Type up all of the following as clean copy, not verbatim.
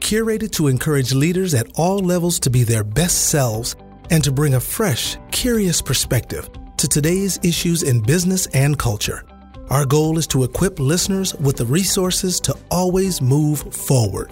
curated to encourage leaders at all levels to be their best selves and to bring a fresh, curious perspective to today's issues in business and culture. Our goal is to equip listeners with the resources to always move forward.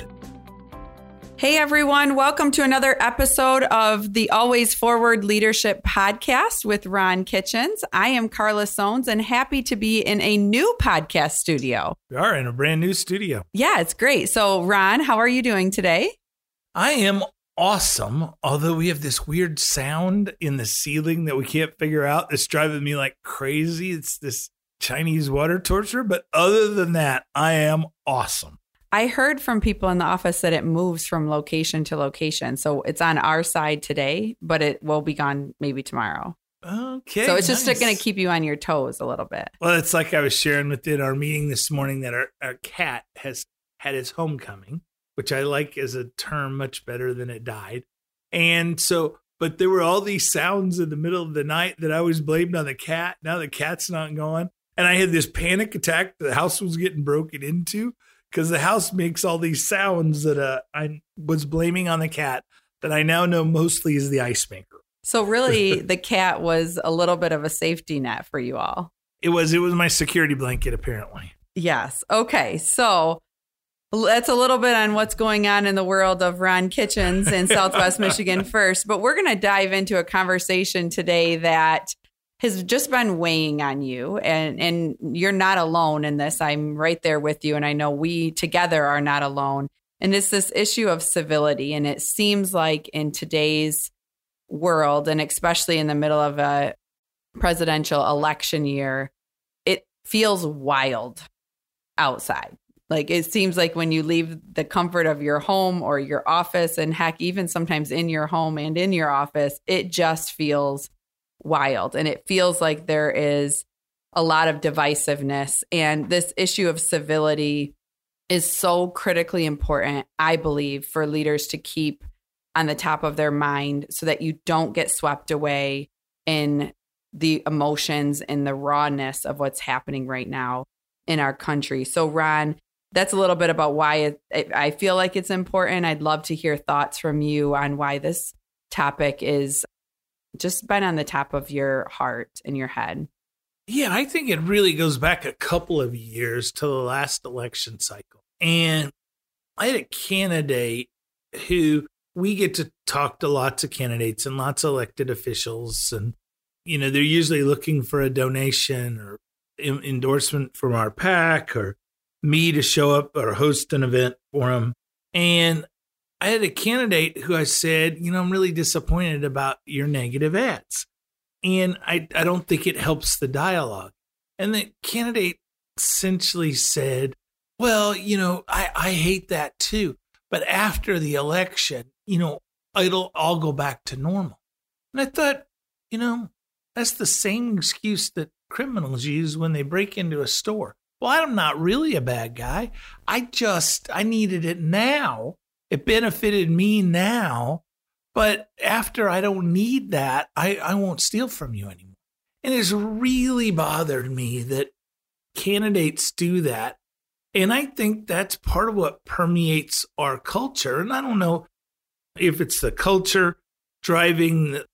Hey everyone, welcome to another episode of the Always Forward Leadership Podcast with Ron Kitchens. I am Carla Soanes and happy to be in a new podcast studio. We are in a brand new studio. Yeah, it's great. So Ron, how are you doing today? I am awesome, although we have this weird sound in the ceiling that we can't figure out. It's driving me like crazy. It's this Chinese water torture, but other than that, I am awesome. I heard from people in the office that it moves from location to location. So it's on our side today, but it will be gone maybe tomorrow. Okay. So it's just going to keep you on your toes a little bit. Well, it's like I was sharing within our meeting this morning that our cat has had its homecoming, which I like as a term much better than it died. And so, but there were all these sounds in the middle of the night that I was blamed on the cat. Now the cat's not gone. And I had this panic attack. The house was getting broken into. Because the house makes all these sounds that I was blaming on the cat that I now know mostly is the ice maker. So really, the cat was a little bit of a safety net for you all. It was my security blanket, apparently. Yes. Okay. So that's a little bit on what's going on in the world of Ron Kitchens in Southwest Michigan first. But we're going to dive into a conversation today that has just been weighing on you, and you're not alone in this. I'm right there with you, and I know we together are not alone. And it's this issue of civility, and it seems like in today's world, and especially in the middle of a presidential election year, it feels wild outside. Like it seems like when you leave the comfort of your home or your office, and heck, even sometimes in your home and in your office, it just feels wild. And it feels like there is a lot of divisiveness. And this issue of civility is so critically important, I believe, for leaders to keep on the top of their mind so that you don't get swept away in the emotions and the rawness of what's happening right now in our country. So, Ron, that's a little bit about why I feel like it's important. I'd love to hear thoughts from you on why this topic is just been on the top of your heart and your head. Yeah, I think it really goes back a couple of years to the last election cycle. And I had a candidate who we get to talk to lots of candidates and lots of elected officials. And, you know, they're usually looking for a donation or endorsement from our PAC or me to show up or host an event for them. And I had a candidate who I said, you know, I'm really disappointed about your negative ads. And I don't think it helps the dialogue. And the candidate essentially said, well, you know, I hate that too. But after the election, you know, it'll all go back to normal. And I thought, you know, that's the same excuse that criminals use when they break into a store. Well, I'm not really a bad guy. I needed it now. It benefited me now, but after I don't need that, I won't steal from you anymore. And it's really bothered me that candidates do that. And I think that's part of what permeates our culture. And I don't know if it's the culture driving the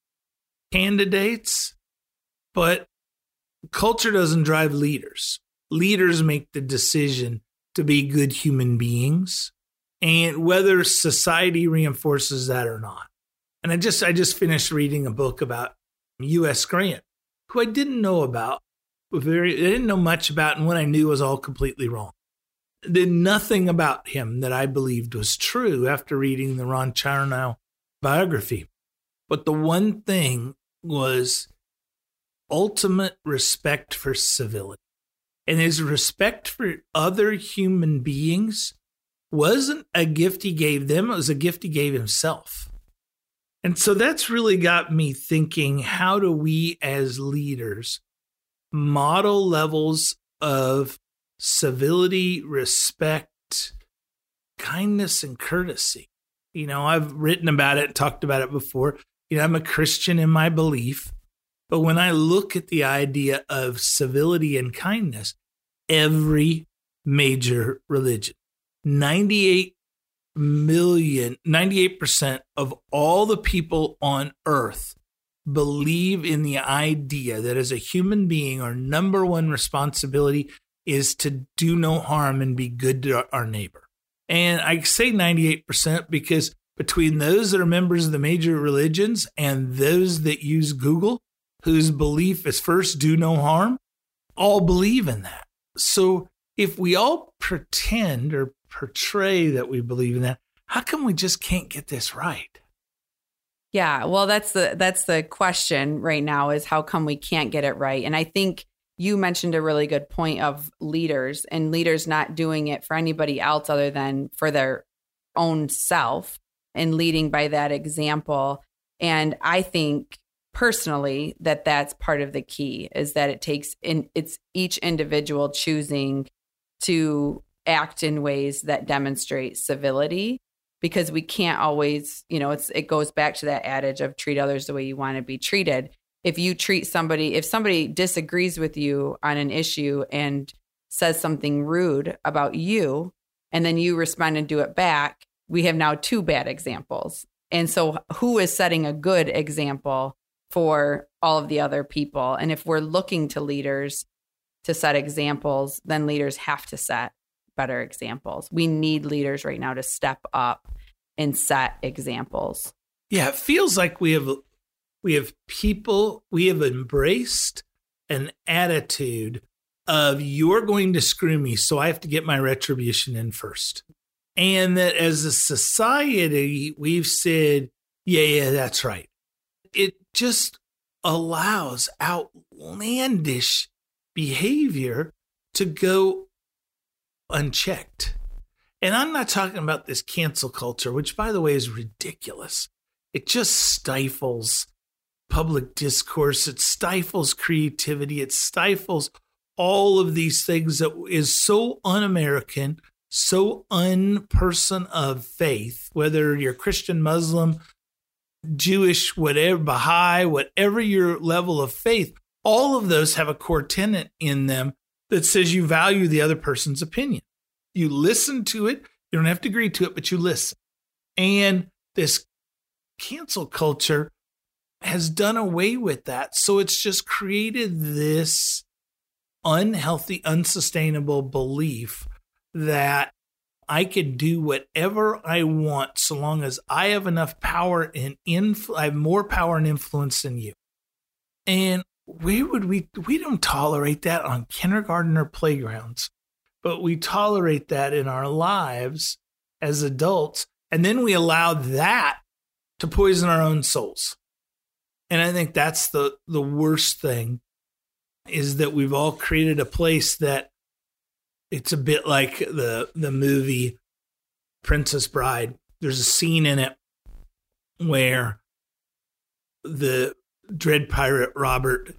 candidates, but culture doesn't drive leaders. Leaders make the decision to be good human beings. And whether society reinforces that or not. And I just finished reading a book about U.S. Grant, who I didn't know about. I didn't know much about, and what I knew was all completely wrong. There's nothing about him that I believed was true after reading the Ron Chernow biography. But the one thing was ultimate respect for civility. And his respect for other human beings wasn't a gift he gave them, it was a gift he gave himself. And so that's really got me thinking, how do we as leaders model levels of civility, respect, kindness, and courtesy? You know, I've written about it, talked about it before. You know, I'm a Christian in my belief, but when I look at the idea of civility and kindness, every major religion, 98 98% of all the people on earth believe in the idea that as a human being, our number one responsibility is to do no harm and be good to our neighbor. And I say 98% because between those that are members of the major religions and those that use Google, whose belief is first do no harm, all believe in that. So if we all pretend or portray that we believe in that, how come we just can't get this right? Yeah, well, that's the question right now is how come we can't get it right? And I think you mentioned a really good point of leaders and leaders not doing it for anybody else other than for their own self and leading by that example. And I think personally that that's part of the key is that it's each individual choosing to act in ways that demonstrate civility, because we can't always, it goes back to that adage of treat others the way you want to be treated. If somebody disagrees with you on an issue and says something rude about you, and then you respond and do it back, we have now two bad examples. And so who is setting a good example for all of the other people? And if we're looking to leaders to set examples, then leaders have to set better examples. We need leaders right now to step up and set examples. Yeah, it feels like we have embraced an attitude of you're going to screw me, so I have to get my retribution in first. And that as a society, we've said, yeah, that's right. It just allows outlandish behavior to go unchecked. And I'm not talking about this cancel culture, which, by the way, is ridiculous. It just stifles public discourse. It stifles creativity. It stifles all of these things that is so un-American, so un-person of faith, whether you're Christian, Muslim, Jewish, whatever, Baha'i, whatever your level of faith, all of those have a core tenet in them that says you value the other person's opinion. You listen to it. You don't have to agree to it, but you listen. And this cancel culture has done away with that. So it's just created this unhealthy, unsustainable belief that I can do whatever I want so long as I have enough power and I have more power and influence than you. And we don't tolerate that on kindergarten or playgrounds, but we tolerate that in our lives as adults. And then we allow that to poison our own souls. And I think that's the worst thing, is that we've all created a place that it's a bit like the movie Princess Bride. There's a scene in it where the Dread Pirate Robert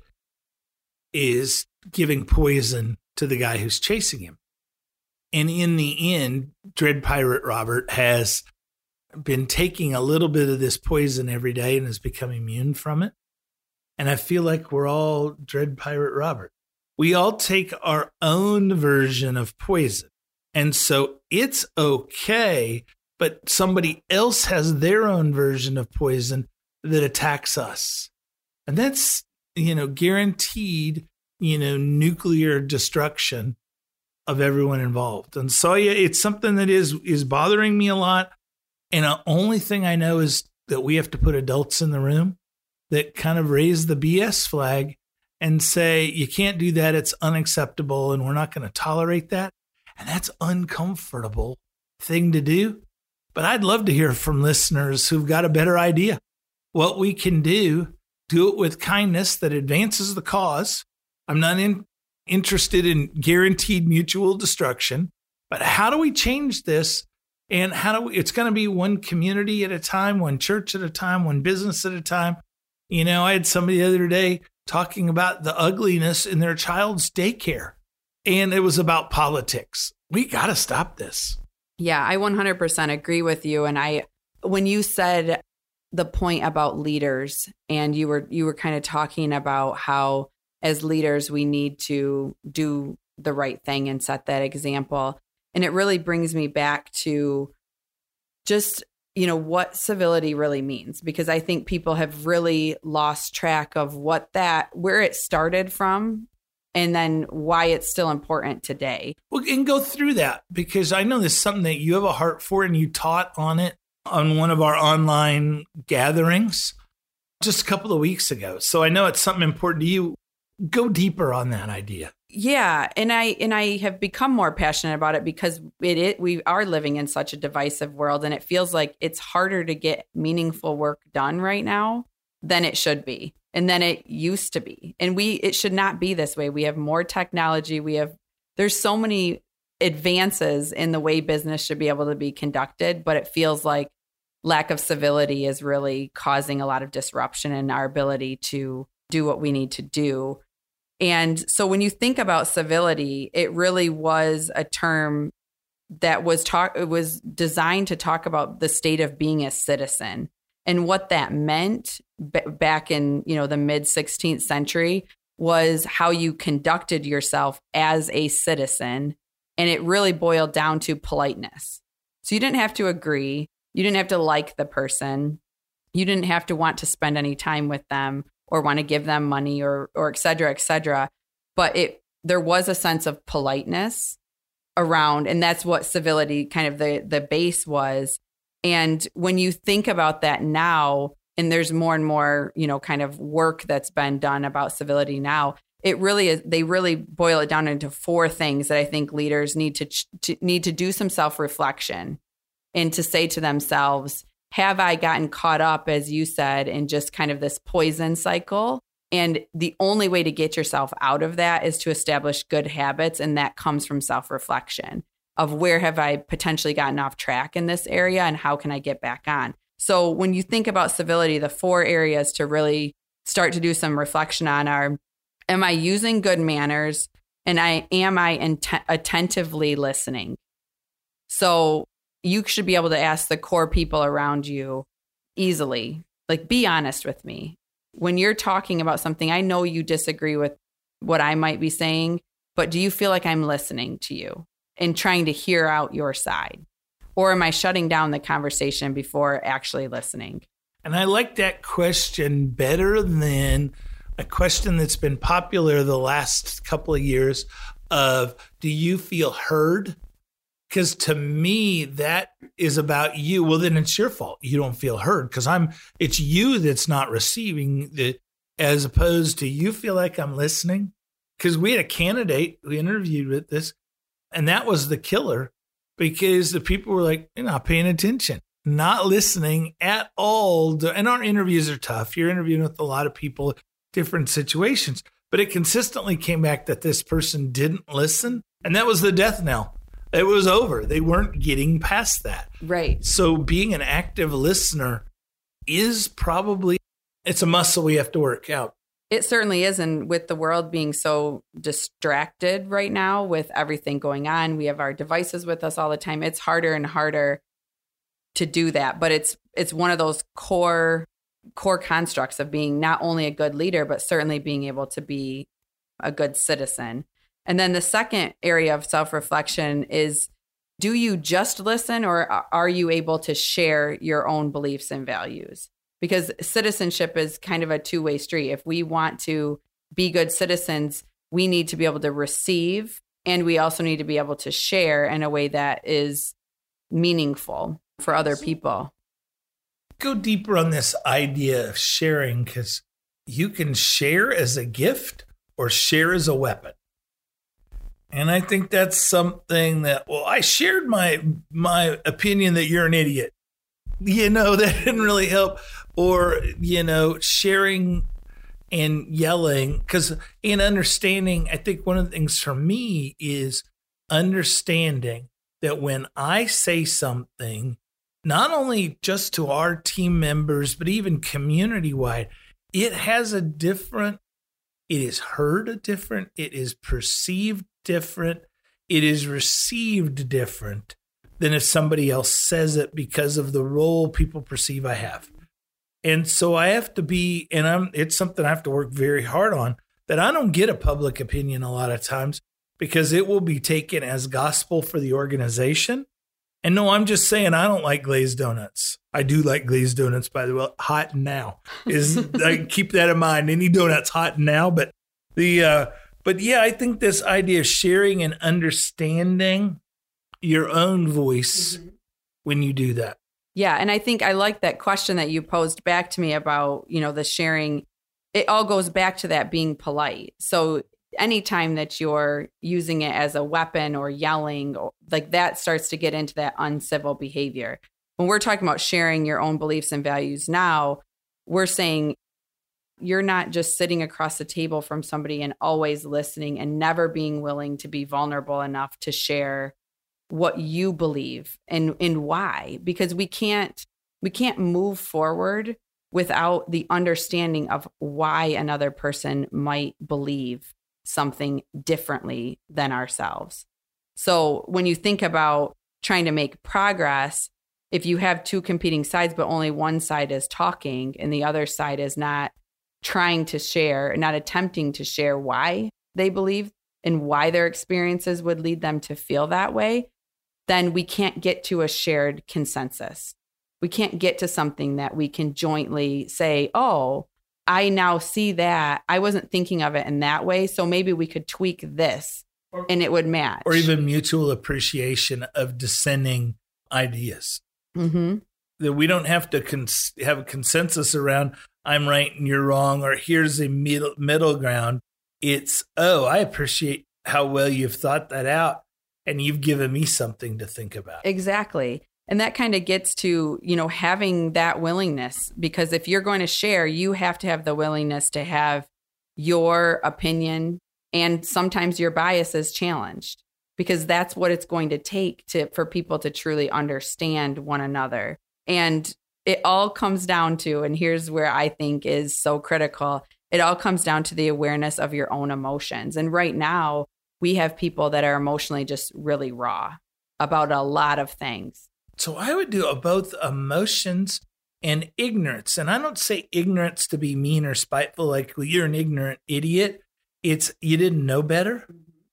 is giving poison to the guy who's chasing him. And in the end, Dread Pirate Robert has been taking a little bit of this poison every day and has become immune from it. And I feel like we're all Dread Pirate Robert. We all take our own version of poison. And so it's okay, but somebody else has their own version of poison that attacks us. And that's, guaranteed, nuclear destruction of everyone involved. And so, yeah, it's something that is bothering me a lot. And the only thing I know is that we have to put adults in the room that kind of raise the BS flag and say, you can't do that. It's unacceptable. And we're not going to tolerate that. And that's uncomfortable thing to do. But I'd love to hear from listeners who've got a better idea what we can do it with kindness that advances the cause. I'm not interested in guaranteed mutual destruction, but how do we change this? And it's going to be one community at a time, one church at a time, one business at a time. I had somebody the other day talking about the ugliness in their child's daycare, and it was about politics. We got to stop this. Yeah, I 100% agree with you. And when you said the point about leaders, and you were kind of talking about how as leaders we need to do the right thing and set that example. And it really brings me back to just, what civility really means, because I think people have really lost track of where it started from and then why it's still important today. Well, and go through that, because I know this is something that you have a heart for, and you taught on it on one of our online gatherings just a couple of weeks ago. So I know it's something important to you. Go deeper on that idea. Yeah. And I have become more passionate about it because we are living in such a divisive world, and it feels like it's harder to get meaningful work done right now than it should be. And than it used to be. And it should not be this way. We have more technology. There's so many advances in the way business should be able to be conducted, but it feels like lack of civility is really causing a lot of disruption in our ability to do what we need to do. And so when you think about civility, it really was a term that it was designed to talk about the state of being a citizen. And what that meant back in, the mid 16th century was how you conducted yourself as a citizen. And it really boiled down to politeness. So you didn't have to agree. You didn't have to like the person. You didn't have to want to spend any time with them or want to give them money or et cetera, et cetera. But there was a sense of politeness around, and that's what civility kind of the base was. And when you think about that now, and there's more and more, kind of work that's been done about civility now, it really is. They really boil it down into 4 things that I think leaders need to do some self-reflection and to say to themselves, have I gotten caught up, as you said, in just kind of this poison cycle? And the only way to get yourself out of that is to establish good habits. And that comes from self-reflection of where have I potentially gotten off track in this area and how can I get back on? So when you think about civility, the 4 areas to really start to do some reflection on are, am I using good manners? And am I attentively listening? So you should be able to ask the core people around you easily, like, be honest with me. When you're talking about something, I know you disagree with what I might be saying, but do you feel like I'm listening to you and trying to hear out your side? Or am I shutting down the conversation before actually listening? And I like that question better than a question that's been popular the last couple of years of, do you feel heard? Because to me, that is about you. Well, then it's your fault. You don't feel heard because it's you that's not receiving the, as opposed to you feel like I'm listening. Because we had a candidate we interviewed with this, and that was the killer, because the people were like, you're not paying attention, not listening at all. And our interviews are tough. You're interviewing with a lot of people, different situations, but it consistently came back that this person didn't listen. And that was the death knell. It was over. They weren't getting past that. Right. So being an active listener is probably, it's a muscle we have to work out. It certainly is. And with the world being so distracted right now with everything going on, we have our devices with us all the time. It's harder and harder to do that. But it's one of those core constructs of being not only a good leader, but certainly being able to be a good citizen. And then the second area of self-reflection is, do you just listen, or are you able to share your own beliefs and values? Because citizenship is kind of a two-way street. If we want to be good citizens, we need to be able to receive, and we also need to be able to share in a way that is meaningful for other people. Go deeper on this idea of sharing, because you can share as a gift or share as a weapon. And I think that's something that, well, I shared my opinion that you're an idiot. That didn't really help. Or, sharing and yelling. Because in understanding, I think one of the things for me is understanding that when I say something, not only just to our team members, but even community-wide, it is heard different, it is perceived different, it is received different than if somebody else says it because of the role people perceive I have. And so I have to be, it's something I have to work very hard on, that I don't get a public opinion a lot of times because it will be taken as gospel for the organization. And no, I'm just saying I don't like glazed donuts. I do like glazed donuts, by the way. Hot and now I keep that in mind. Any donuts hot and now, but yeah, I think this idea of sharing and understanding your own voice when you do that. Yeah, and I think I like that question that you posed back to me about, the sharing. It all goes back to that being polite. So anytime that you're using it as a weapon or yelling, like that starts to get into that uncivil behavior. When we're talking about sharing your own beliefs and values now, we're saying you're not just sitting across the table from somebody and always listening and never being willing to be vulnerable enough to share what you believe and why, because we can't move forward without the understanding of why another person might believe something differently than ourselves. So when you think about trying to make progress, if you have two competing sides, but only one side is talking and the other side is not trying to share, not attempting to share why they believe and why their experiences would lead them to feel that way, then we can't get to a shared consensus. We can't get to something that we can jointly say, oh, I now see that. I wasn't thinking of it in that way. So maybe we could tweak this and it would match. Or even mutual appreciation of dissenting ideas. Mm-hmm. That we don't have to have a consensus around I'm right and you're wrong, or here's a middle ground. It's, I appreciate how well you've thought that out and you've given me something to think about. Exactly. And that kind of gets to, having that willingness, because if you're going to share, you have to have the willingness to have your opinion and sometimes your biases challenged, because that's what it's going to take for people to truly understand one another. And it all comes down to, and here's where I think is so critical, it all comes down to the awareness of your own emotions. And right now, we have people that are emotionally just really raw about a lot of things. So I would do both emotions and ignorance. And I don't say ignorance to be mean or spiteful, like, well, you're an ignorant idiot. It's you didn't know better.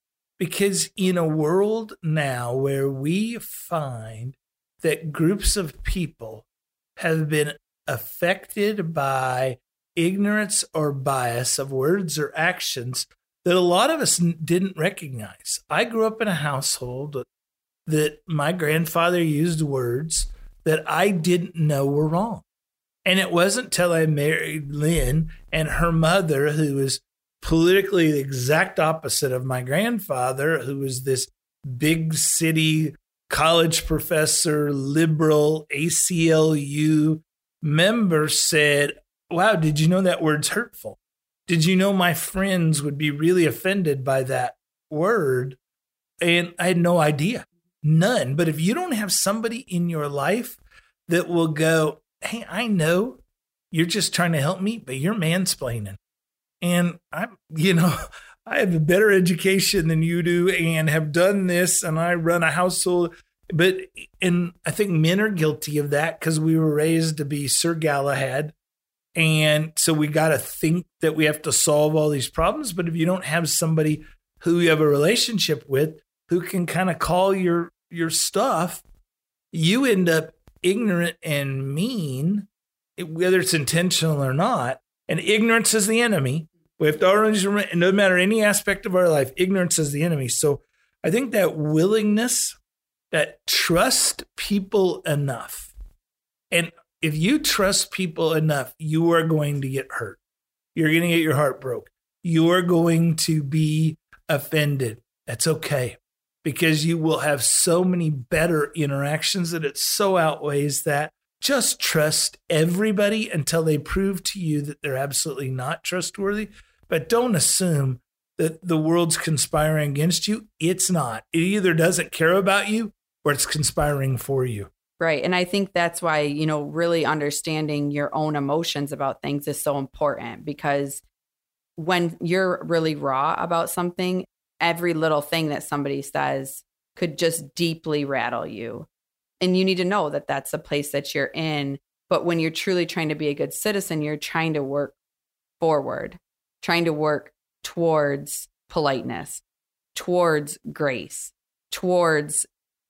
Because in a world now where we find that groups of people have been affected by ignorance or bias of words or actions that a lot of us didn't recognize. I grew up in a household that my grandfather used words that I didn't know were wrong. And it wasn't till I married Lynn and her mother, who was politically the exact opposite of my grandfather, who was this big city college professor, liberal ACLU member, said, wow, did you know that word's hurtful? Did you know my friends would be really offended by that word? And I had no idea. None. But if you don't have somebody in your life that will go, hey, I know you're just trying to help me, but you're mansplaining. And I have a better education than you do and have done this, and I run a household. And I think men are guilty of that because we were raised to be Sir Galahad. And so we got to think that we have to solve all these problems. But if you don't have somebody who you have a relationship with, who can kind of call your stuff, you end up ignorant and mean, whether it's intentional or not. And ignorance is the enemy. We have to always remember, no matter any aspect of our life, ignorance is the enemy. So I think that willingness, that trust people enough. And if you trust people enough, you are going to get hurt. You're going to get your heart broke. You are going to be offended. That's okay, because you will have so many better interactions that it so outweighs that. Just trust everybody until they prove to you that they're absolutely not trustworthy. But don't assume that the world's conspiring against you. It's not. It either doesn't care about you or it's conspiring for you. Right. And I think that's why, really understanding your own emotions about things is so important, because when you're really raw about something, every little thing that somebody says could just deeply rattle you. And you need to know that that's the place that you're in. But when you're truly trying to be a good citizen, you're trying to work forward, trying to work towards politeness, towards grace, towards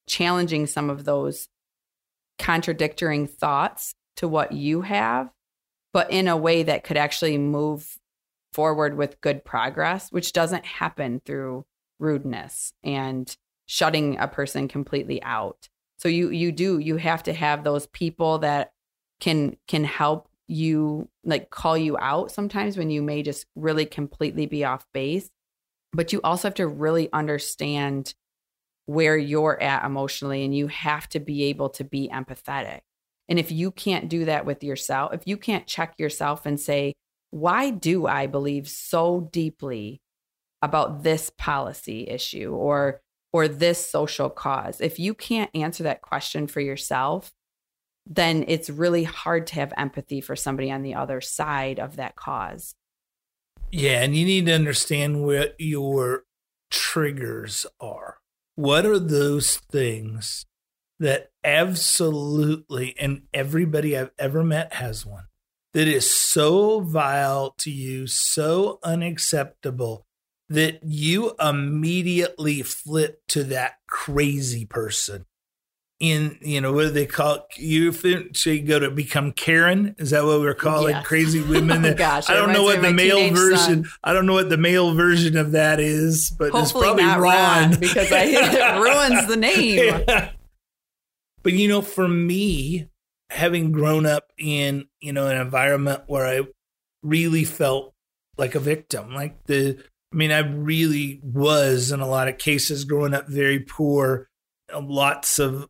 challenging some of those contradictory thoughts to what you have, but in a way that could actually move forward with good progress, which doesn't happen through rudeness and shutting a person completely out. So you have to have those people that can help you, like call you out sometimes when you may just really completely be off base. But you also have to really understand where you're at emotionally, and you have to be able to be empathetic. And if you can't do that with yourself, if you can't check yourself and say, why do I believe so deeply about this policy issue or this social cause? If you can't answer that question for yourself, then it's really hard to have empathy for somebody on the other side of that cause. Yeah, and you need to understand what your triggers are. What are those things that absolutely, and everybody I've ever met has one, that is so vile to you, so unacceptable, that you immediately flip to that crazy person? In, what do they call it? You go to become Karen? Is that what we're calling crazy women? Oh, gosh, I don't know what the male version. I don't know what the male version of that is, but hopefully it's probably not Ron because it ruins the name. Yeah. But for me, having grown up in an environment where I really felt like a victim, I really was in a lot of cases growing up very poor. Lots of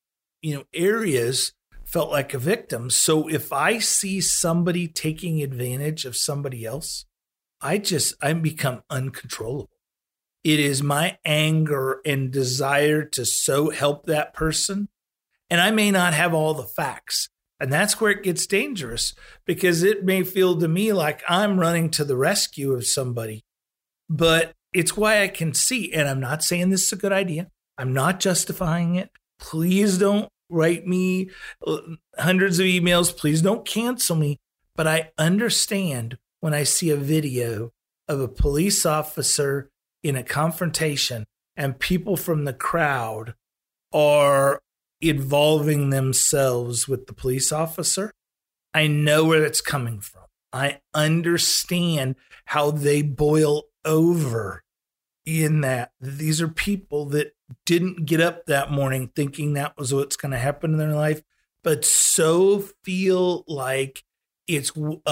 areas felt like a victim. So if I see somebody taking advantage of somebody else, I become uncontrollable. It is my anger and desire to so help that person. And I may not have all the facts. And that's where it gets dangerous, because it may feel to me like I'm running to the rescue of somebody. But it's why I can see, and I'm not saying this is a good idea. I'm not justifying it. Please don't write me hundreds of emails. Please don't cancel me. But I understand when I see a video of a police officer in a confrontation and people from the crowd are involving themselves with the police officer. I know where it's coming from. I understand how they boil over in that. These are people that didn't get up that morning thinking that was what's going to happen in their life, but so feel like it's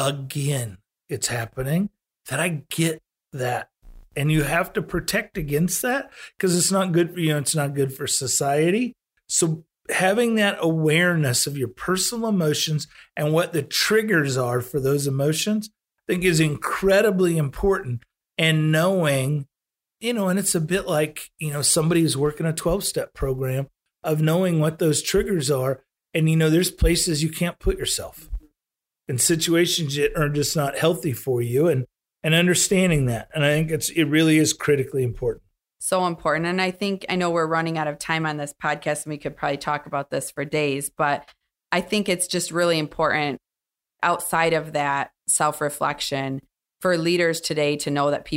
happening, that I get that. And you have to protect against that, because it's not good for you. It's not good for society. So having that awareness of your personal emotions and what the triggers are for those emotions, I think is incredibly important. And knowing, and it's a bit like, somebody who's working a 12-step program, of knowing what those triggers are. And, there's places you can't put yourself in situations that are just not healthy for you, and understanding that. And I think it really is critically important. So important. And I know we're running out of time on this podcast, and we could probably talk about this for days, but I think it's just really important outside of that self-reflection for leaders today to know that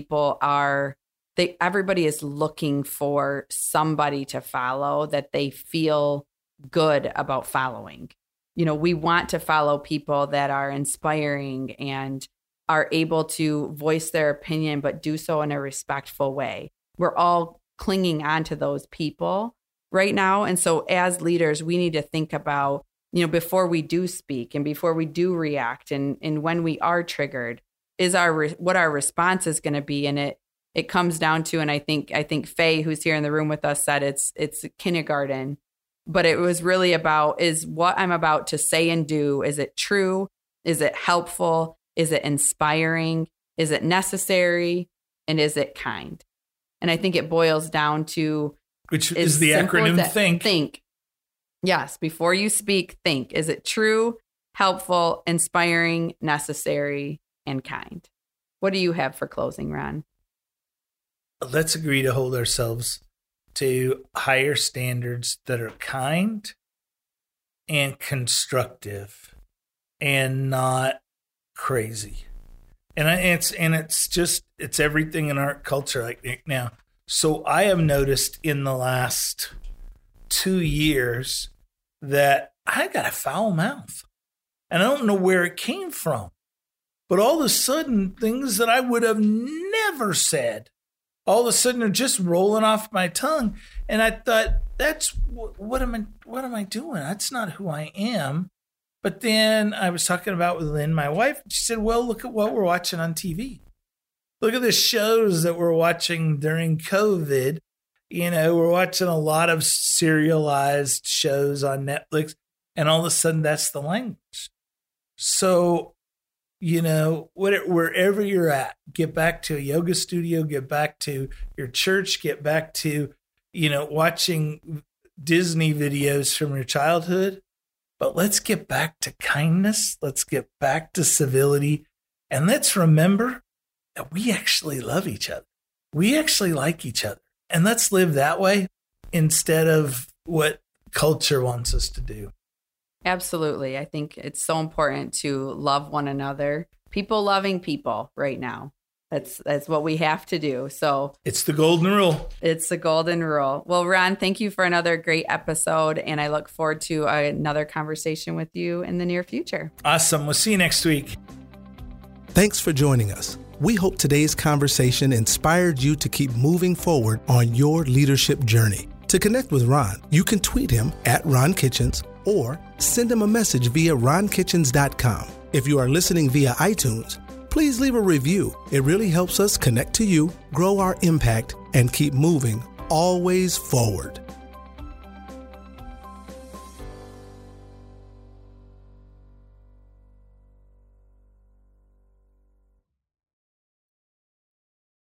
everybody is looking for somebody to follow that they feel good about following. We want to follow people that are inspiring and are able to voice their opinion, but do so in a respectful way. We're all clinging on to those people right now. And so as leaders, we need to think about, before we do speak and before we do react, and when we are triggered, what our response is going to be. And it comes down to, and I think Faye, who's here in the room with us, said it's kindergarten, but it was really about, is what I'm about to say and do, is it true? Is it helpful? Is it inspiring? Is it necessary? And is it kind? And I think it boils down to, which is the acronym THINK. Think. Yes. Before you speak, think. Is it true, helpful, inspiring, necessary, and kind? What do you have for closing, Ron? Let's agree to hold ourselves to higher standards that are kind and constructive and not crazy. And it's everything in our culture like now. So I have noticed in the last 2 years that I got a foul mouth. And I don't know where it came from. But all of a sudden, things that I would have never said, all of a sudden are just rolling off my tongue. And I thought, what am I doing? That's not who I am. But then I was talking about with Lynn, my wife, and she said, well, look at what we're watching on TV. Look at the shows that we're watching during COVID. We're watching a lot of serialized shows on Netflix, and all of a sudden that's the language. So, wherever you're at, get back to a yoga studio, get back to your church, get back to, watching Disney videos from your childhood. But let's get back to kindness. Let's get back to civility. And let's remember that we actually love each other. We actually like each other. And let's live that way instead of what culture wants us to do. Absolutely. I think it's so important to love one another. People loving people right now. That's what we have to do. So it's the golden rule. It's the golden rule. Well, Ron, thank you for another great episode. And I look forward to another conversation with you in the near future. Awesome. We'll see you next week. Thanks for joining us. We hope today's conversation inspired you to keep moving forward on your leadership journey. To connect with Ron, you can tweet him at Ron Kitchens or send him a message via ronkitchens.com. If you are listening via iTunes, please leave a review. It really helps us connect to you, grow our impact, and keep moving always forward.